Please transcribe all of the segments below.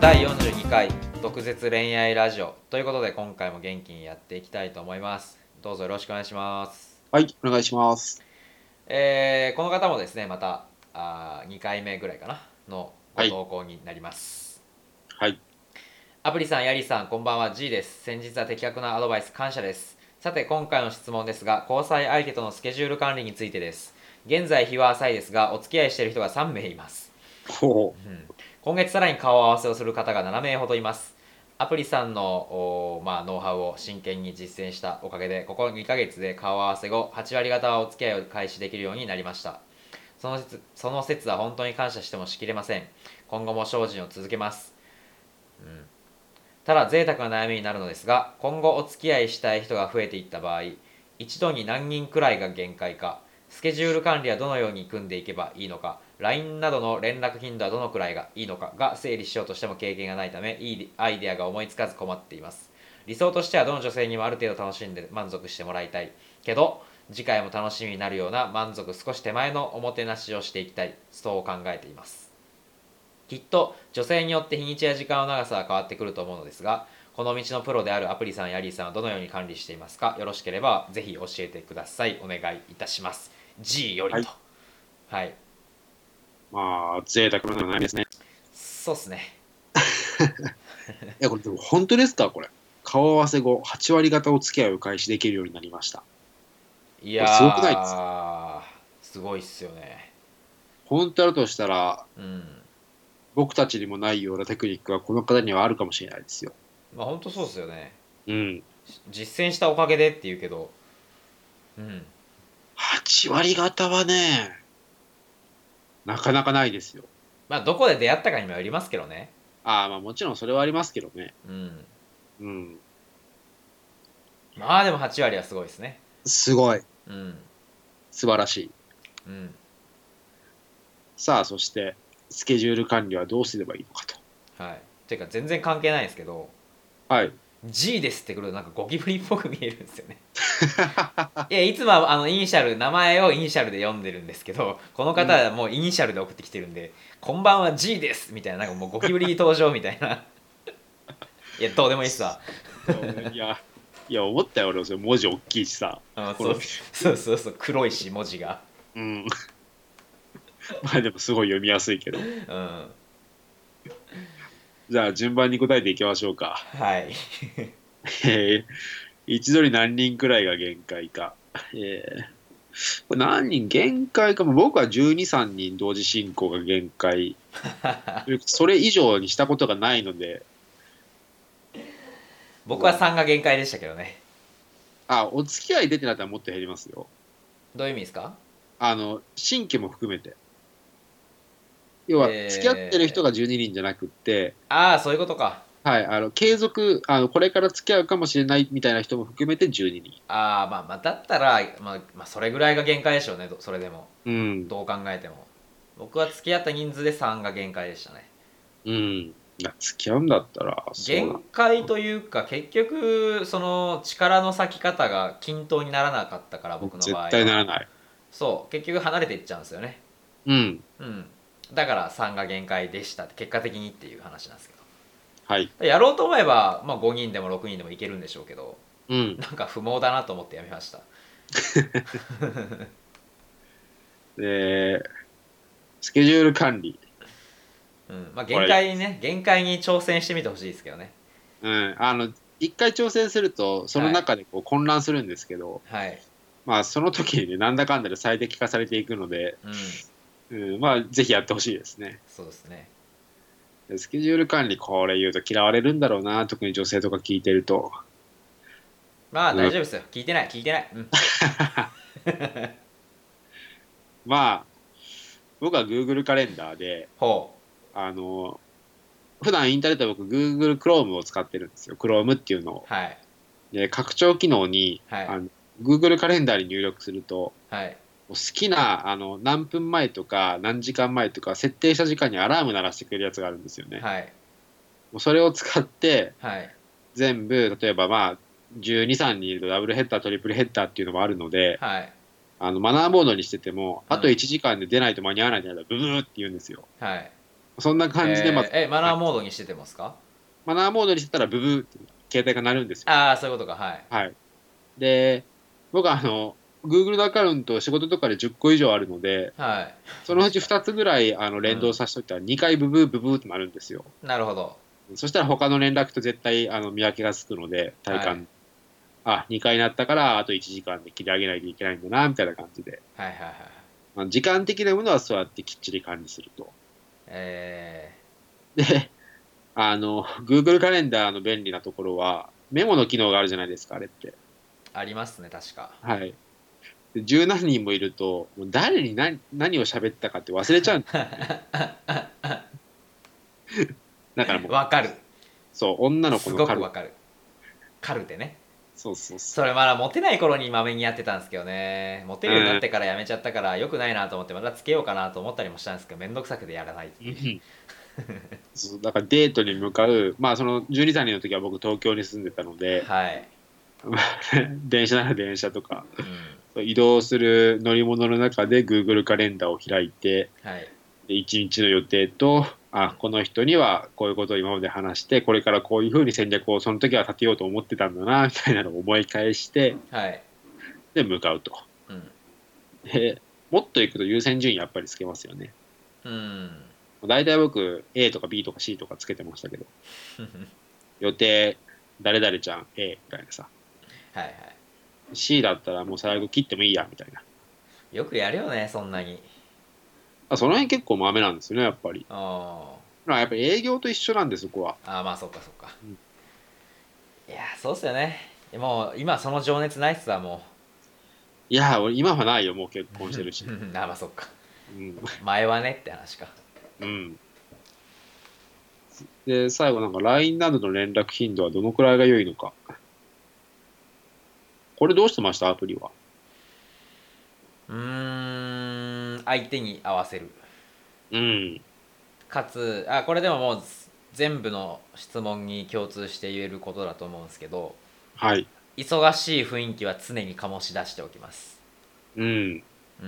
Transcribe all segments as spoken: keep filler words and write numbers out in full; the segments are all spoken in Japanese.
だいよんじゅうにかい毒舌恋愛ラジオということで、今回も元気にやっていきたいと思います。どうぞよろしくお願いします。 はい、お願いします。 えーこの方もですね、またあにかいめぐらいかなのごはい、 投稿になります。 はい、 アプリさん、ヤリーさん、こんばんは。 G です。先日は的確なアドバイス感謝です。さて、今回の質問ですが、交際相手とのスケジュール管理についてです。現在日は浅いですが、お付き合いしている人がさんめいいます。 ほう、 うん、今月さらに顔合わせをする方がななめいほどいます。アプリさんの、まあ、ノウハウを真剣に実践したおかげで、ここにかげつで顔合わせ後はち割方はお付き合いを開始できるようになりました。その説その説は本当に感謝してもしきれません。今後も精進を続けます。うん、ただ贅沢な悩みになるのですが、今後お付き合いしたい人が増えていった場合、一度に何人くらいが限界か、スケジュール管理はどのように組んでいけばいいのか、 ライン などの連絡頻度はどのくらいがいいのかが整理しようとしても経験がないため、いいアイデアが思いつかず困っています。理想としてはどの女性にもある程度楽しんで満足してもらいたいけど、次回も楽しみになるような満足少し手前のおもてなしをしていきたい、そう考えています。きっと女性によって日にちや時間の長さは変わってくると思うのですが、この道のプロであるアプリさんやリーさんはどのように管理していますか？よろしければぜひ教えてください。お願いいたします。 G よりと。 はい。 はい。 まあ、贅沢な悩みですね。 そうっすね。 いや、これでも本当ですか、これ。顔合わせ後、はち割方お付き合いを開始できるようになりました。 いこれすごくないですか？ やー、すごいっすよね。 本当だとしたら、 うん。 僕たちにもないようなテクニックがこの方にはあるかもしれないですよ。 まあ本当そうっすよね。 うん。 実践したおかげでって言うけど、うん。 はち割方はね、なかなかないですよ。 まあどこで出会ったかにもよりますけどね。 ああ、まあもちろんそれはありますけどね。 うん。 うん。 まあでもはち割はすごいですね。 すごい。 うん。 素晴らしい。 うん。 さあ、そして、スケジュール管理はどうすればいいのかと。 はい。ていうか全然関係ないですけど、 はい。 G ですってくるとなんかゴキブリっぽく見えるんですよね。いや、いつもはあのイニシャル、名前をイニシャルで読んでるんですけど、この方うん。 はもうイニシャルで送ってきてるんで、こんばんは G ですみたいな、なんかもうゴキブリ登場みたいな。いや、どうでもいいっすわ。 そういや、いや、思ったよ、俺もそれ文字大きいしさ。 あ、そうこの、 そうそうそう、黒いし、文字が。 うん。まあでもすごい読みやすいけど。 うん。 じゃあ順番に答えていきましょうか。 はい。 えー、一度に何人くらいが限界か。えー、これ何人限界かも。僕はじゅうに、さんにん同時進行が限界。それ以上にしたことがないので、 僕はさんが限界でしたけどね。 あ、お付き合い出てなったらもっと減りますよ。 どういう意味ですか？ あの、新規も含めて。要は、付き合ってる人えー、 がじゅうににんじゃなくって、 ああ、そういうことか。 はい、あの、継続、あの、これから付き合うかもしれないみたいな人も含めてじゅうににん。 ああ、まあまあ、だったら、まあ、まあ、それぐらいが限界でしょうね、それでも。 うん。 どう考えても。僕は付き合った人数でさんが限界でしたね。 うん。いや、付き合うんだったら、そう限だ。 界というか、結局その力の割き方が均等にならなかったから、僕の絶場合は。 対ならない。 そう、結局離れていっちゃうんですよね。 うん。 うん。だからさんが限界でしたって、結果的にっていう話なんですけはい。 ど、やろうと思えば、まあ、ごにんでもろくにんでもいけるんでしょうけど、 うん。 なんか不毛だなと思ってやめました。 で、スケジュール管理。 うん、まあ限これ、 界にね、限界に挑戦してみてほしいですけどね。 うん。あの、一回挑戦すると、そのはい。 中でこう混乱するんですけど、 はい。 まあ、その時にね、なんだかんだで最適化されていくので、 うん。 うん、まあ、ぜひやってほしいですね。 そうですね。 でスケジュール管理、これ言うと嫌われるんだろうな、特に女性とか聞いてると。 まあうん。 大丈夫ですよ。聞いてない、聞いてない。うん。 まあ、僕は Google カレンダーで、 ほあの、普段インターネットは僕 Google Chrome を使ってるんですよ。Chrome っていうのを。 う。はい。 で、拡張機能に、 はい。 あの Google カレンダーに入力すると、 はい。 好きな、あの、何分前とか何時間前とか設定した時間にアラーム鳴らしてくれるやつがあるんですよね。 はい。 もうそれを使って、 はい。 全部、例えばまあ、じゅうに、さんにんいるとダブルヘッダー、トリプルヘッダーっていうのもあるので、 はい。 あの、マナーモードにしてても、あとうん。 いちじかんで出ないと間に合わないってなったら、ブブーって言うんですよ。 はい。 そんな感じで、まず、 えーえマナーモードにしててますか？ マナーモードにしてたらブブーって携帯が鳴るんですよ。 ああー、そういうことか。はい。 はい。で、僕はあの、Google のアカウント仕事とかでじゅっこ以上あるので、 はい。 そのうちふたつぐらいあの連動うん。 させといたらにかいブブーブブーってなるんですよ。 なるほど。 そしたら他の連絡と絶対あの見分けがつくので、体はい。 感、あ、にかいなったからあといちじかんで切り上げないといけないんだな、みたいな感じで。 はいはいはい。 まあ、時間的なものはそうやってきっちり管理すると。 えで、あの、Google カレンダーの便利なところは、メモの機能があるじゃないですか、あれって。 ー、ありますね、確か。 はい。で十何人もいると、もう誰に何何を喋ったかって忘れちゃうんですよね。だからもう、 わかる。 そう、女の子すのカル、 ごくわかる。カルテね。 そうそうそそれまだモテない頃にまめにやってたんですけどね。モテう。 るようになっうん。 てからやめちゃったから良くないなと思ってまたつけようかなと思ったりもしたんですけど、めんどくさくてやらないっていう。 うんそうだからデートに向かう、まあそのじゅうに、さんにんの時は僕東京に住んでたので、 はい。 まあ電車なら電車とか、 うん。 移動する乗り物の中で Google カレンダーを開いて、 はい。 でいちにちの予定と、あ、この人にはこういうことを今まで話して、これからこういうふうに戦略をその時は立てようと思ってたんだな、みたいなのを思い返して、 はい。 で、向かうと。 うん。 で、もっと行くと優先順位やっぱりつけますよね。 うん。 大体僕 A とか B とか C とかつけてましたけど、予定、誰々ちゃん A みたいなさ。 はいはい。 C だったらもう最後切ってもいいや、みたいな。 よくやるよね、そんなに。 あ、その辺結構マメなんですよね、やっぱり。 あまあやっぱり営業と一緒なんです、そこは。 あ。ああ、まあそっかそっか。 うんいや、そうっすよね。もう今その情熱ないっすわ、もいや、俺今はないよ、もう結婚してるし。 う。ああ、まあそっか。 うん。 前はねって話か。 うん。で、最後なんか ライン などの連絡頻度はどのくらいが良いのか。これどうしてましたアプリは。 うーん、相手に合わせる。 うん。 かつ、あ、これでももう全部の質問に共通して言えることだと思うんですけど、 はい。 忙しい雰囲気は常に醸し出しておきます。 うん。 うん。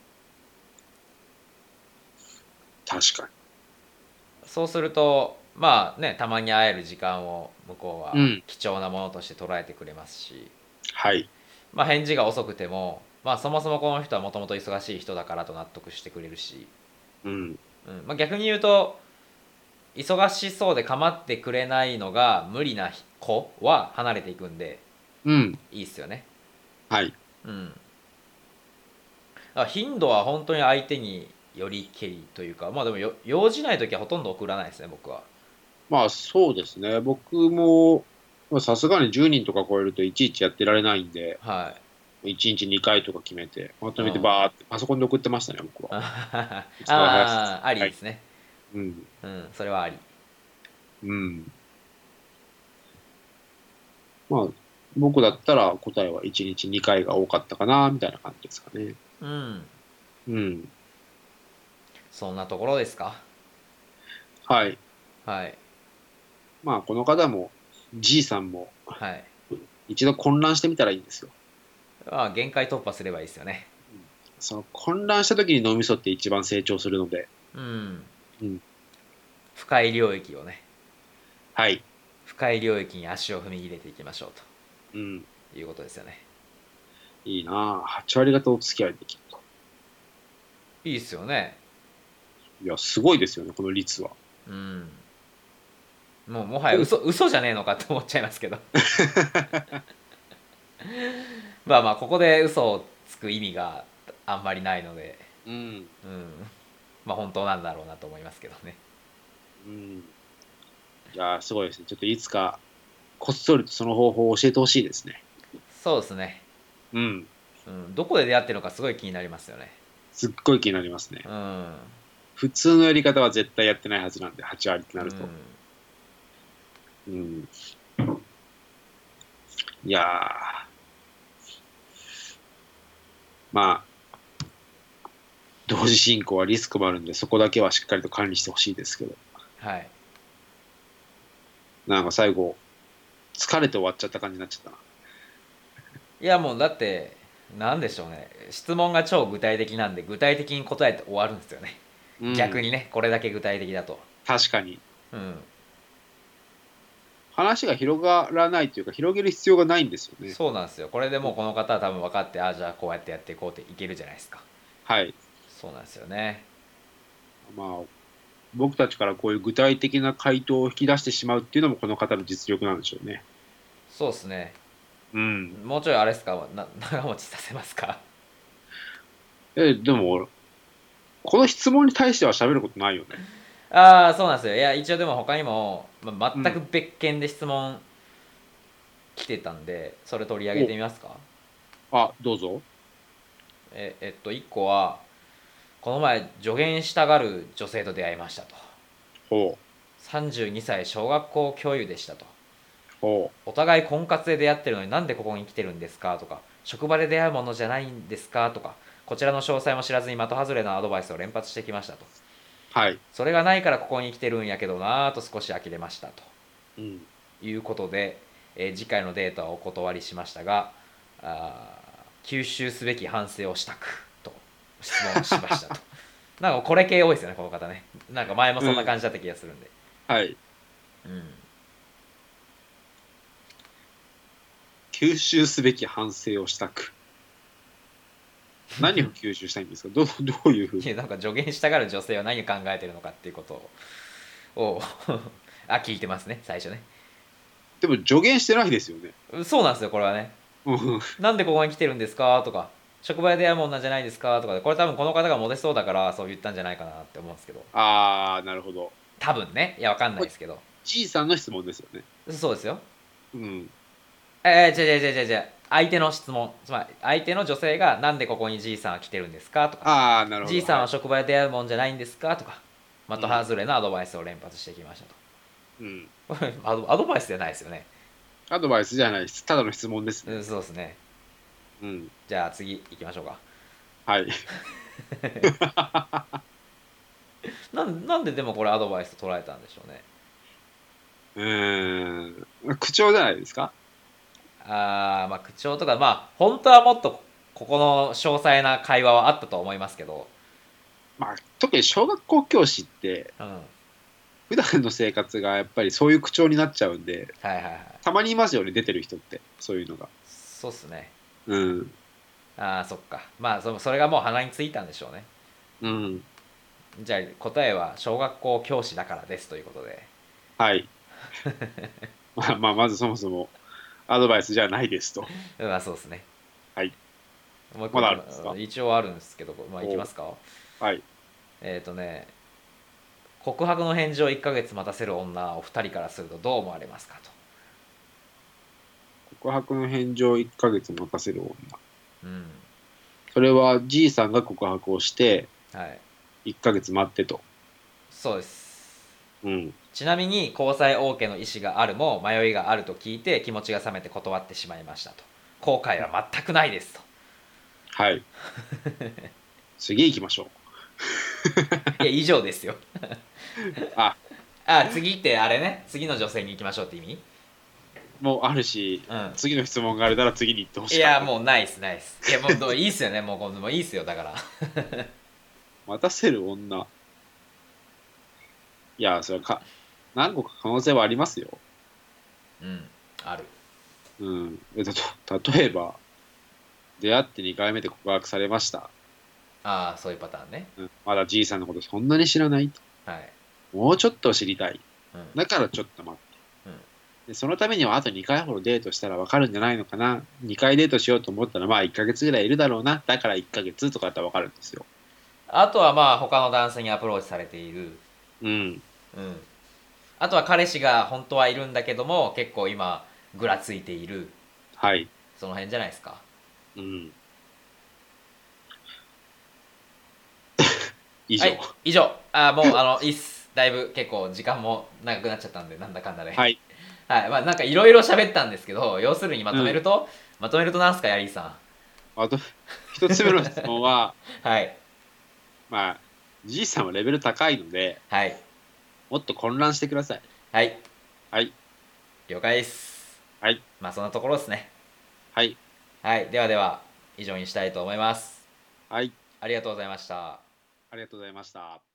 確かそうすると、まあね、たまに会える時間を向こうに。うはん。 貴重なものとして捉えてくれますし、 はい。 まあ返事が遅くても、まあそもそもこの人はもともと忙しい人だからと納得してくれるし、 うん。 うんまあ、逆に言うと、忙しそうで構ってくれないのが無理な子は離れていくんで、 うん。 いいっすよね。 はい。 うん。だから頻度は本当に相手によりけりというか、まあでもよ用事ない時はほとんど送らないですね、僕は。 まあそうですね。僕も、まあさすがにじゅうにんとか超えるといちいちやってられないんで、 はい。 いちにちにかいとか決めて、まとめてうん。 バーってパソコンで送ってましたね、僕は。 あ一番早く。 あ、ありはい。 ですね。 うん。 うん、それはあり。 うん。まあ、僕だったら答えはいちにちにかいが多かったかな、みたいな感じですかね。 うん。 うん。 そんなところですか。 はい。 はい。 まあ、この方も、じいさんも、 はい。 一度混乱してみたらいいんですよ。 まあ、限界突破すればいいですよね。 その混乱した時に脳みそって一番成長するので。 うん。 うん。 深い領域をね、 はい。 深い領域に足を踏み入れていきましょううん。 ということですよね。 いいなあはち割方お付き合いできると。 いいっすよね。 いや、すごいですよね、この率は。 うん。もうもはや嘘嘘じゃねえのかって思っちゃいますけど。まあまあここで嘘をつく意味があんまりないので、 うん。 うん。まあ本当なんだろうなと思いますけどね。 うん。いやー、すごいですね。ちょっといつか、こっそりとその方法を教えてほしいですね。 そうですね。 うん。 うん。どこで出会ってるのかすごい気になりますよね。 すっごい気になりますね。 うん。 普通のやり方は絶対やってないはずなんで、はち割ってなると。 うん。 うん。いやー、まあ、同時進行はリスクもあるんで、そこだけはしっかりと管理してほしいですけど。 はい。 なんか最後、疲れて終わっちゃった感じになっちゃったな。 いやもうだってなんでしょうね。質問が超具体的なんで具体的に答えて終わるんですよね。 うん、 逆にねこれだけ具体的だと。 確かに。 うん、 話が広がらないというか、広げる必要がないんですよね。 そうなんですよ。これでうん、 もうこの方は多分分かって、あじゃあこうやってやっていこうっていけるじゃないですか。 はい。 そうなんですよね。 まあ、僕たちからこういう具体的な回答を引き出してしまうっていうのもこの方の実力なんでしょうね。 そうですね。 うん。 もうちょいあれですか、な長持ちさせますか？ え、でも、この質問に対しては喋ることないよね。 ああ、そうなんですよ。いや一応でも他にも、ま、 うん。 全く別件で質問来てたんで、それ取り上げお、 てみますか？ あ、どうぞ。 ええっといっこは、この前助言したがる女性と出会いましたと。 ほう、 さんじゅうにさい小学校教諭でしたと。 ほお互い婚活で出会ってるのになんでここに来てるんですかとか、職場で出会うものじゃないんですかとか、こちらの詳細も知らずに的外れなアドバイスを連発してきましたと。 う。はい。 それがないからここに来てるんやけどなぁと少し呆れましたとうん。 いうことで、えー次回のデータをお断りしましたが、あー吸収すべき反省をしたくと質問しましたと。なんかこれ系多いですよねこの方ね。なんか前もそんなうん。 感じだった気がするんで。 はい。 うん。 吸収すべき反省をしたく。何を吸収したいんですか？どう、どういうふうに。 いやなんか助言したがる女性は何を考えてるのかっていうことをあ聞いてますね最初ね。 でも助言してないですよね。 そうなんですよこれはね。 うん。 なんでここに来てるんですかとか、職場で出会うもんなんじゃないですかとかで、これ多分この方がモテそうだからそう言ったんじゃないかなって思うんですけど。 あー、なるほど。 多分ね、いやわかんないこれ、 ですけど。 G さんの質問ですよね。 そうですよ。 うん。 えー、違う違う違う違う、相手の質問、つまり相手の女性がなんでここに G さんは来てるんですかとか、 あー、なるほ G ど。はい。 さんは職場で出会うもんじゃないんですかとか、的うん。 外れのアドバイスを連発してきましたと。 うん。 これアドアドバイスじゃないですよね。 アドバイスじゃないです。ただの質問ですね。 うん、そうですね。 うん。 じゃあ次行きましょうか。 はい。 なんなんででもこれアドバイスと捉えたんでしょうね。 うーん。口調じゃないですか？ あーまあ口調とか、まあ本当はもっとここの詳細な会話はあったと思いますけど。 まあ、特に小学校教師って、 うん、はい普段の生活がやっぱりそういう口調になっちゃうんで、 はいはい。 たまにいますよね、出てる人って、そういうのが。 そうっすね。 うん。 ああそっか、まあそそれがもう鼻についたんでしょうね。 うん。 じゃあ答えは小学校教師だからですということで。 はい。まあ、まあ、まずそもそもアドバイスじゃないですと。 まあそうですね。 はい。 もう一個まだいきまあるんですか？ 一応あるんですけど、まあいきお、 ますか。 はい。 えっ、ー、とね、告白の返事をいっかげつ待たせる女お二人からするとどう思われますかと。 告白の返事をいっかげつ任せる女。 うん、 それは G さんが告白をしてはい、 いっかげつ待ってと。 そうです。 うん。 ちなみに交際 OK の意思があるも迷いがあると聞いて気持ちが冷めて断ってしまいましたと。後悔は全くないですと。 はい。次行きましょいや以上ですよ。 う。あ、 あ次ってあれね、次の女性に行きましょうって意味。 もうあるし、 うん。 次の質問があるなら次に行ってほいしかった。 やもうナイスナイス。いやもうどういいっすよね、もうこのもういいっすよだから。 待たせる女。いや、それはか、何個か可能性はありますよ。 うん、ある。 うん。えだと、例えば、出会ってにかいめで告白されました。 ああそういうパターンね。 うん、まだ G さんのことそんなに知らない。 はい。 もうちょっと知りたい。 うんだからちょっと待って。 うんで、そのためにはあとにかいほどデートしたらわかるんじゃないのかな。にかいデートしようと思ったらまあいっかげつぐらいいるだろうな。だからいっかげつとかだったらわかるんですよ。 あとはまあ他の男性にアプローチされている。 うん。 うん。あとは彼氏が本当はいるんだけども結構今ぐらついている。 はい。 その辺じゃないですか。 うん。以上。 はい以上。あもうあのいいっす。だいぶ結構時間も長くなっちゃったんでなんだかんだで、 はい。 はい、まあなんかいろいろ喋ったんですけど、要するにまうん。 とめると、まとめるとなんすかヤリーさあと、一つ目の質問は、 ん。はいまあ、G さんはレベル高いので、 はいもっと混乱してください。 はいはい。 了解です。 はい。 まあそんなところですね。 はい。 はいではでは以上にしたいと思います。 はい。 ありがとうございました。 ありがとうございました。